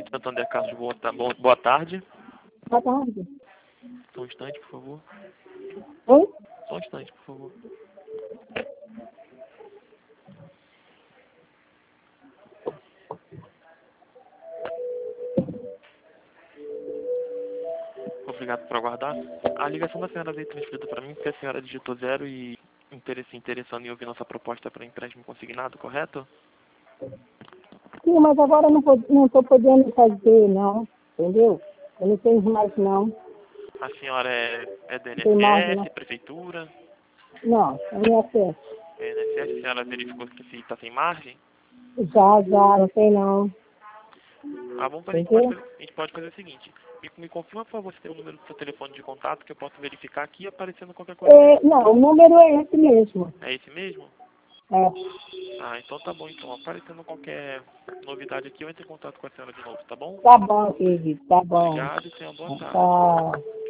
Santander Carlos, boa tarde. Boa tarde. Só um instante, por favor. Oi? Só um instante, por favor. Obrigado por aguardar. A ligação da senhora veio transferida para mim porque a senhora digitou 0 e se interessando em ouvir nossa proposta para empréstimo consignado, correto? Sim, mas agora eu não estou podendo fazer, não. Entendeu? Eu não tenho mais, não. A senhora é da Não tem mais, não. INSS, prefeitura? Não, é minha fé. É INSS, a senhora verificou se está sem margem? Já, não tem, não. Ah, bom, a gente Entendeu? pode fazer o seguinte. Me confirma, por favor, se tem o número do seu telefone de contato que eu posso verificar aqui aparecendo qualquer coisa. Não, o número é esse mesmo. É esse mesmo? É. Ah, então tá bom, então. Aparecendo qualquer novidade aqui, eu entro em contato com a senhora de novo, tá bom? Tá bom, querido, tá bom. Obrigado e tenha uma boa tarde. Tá.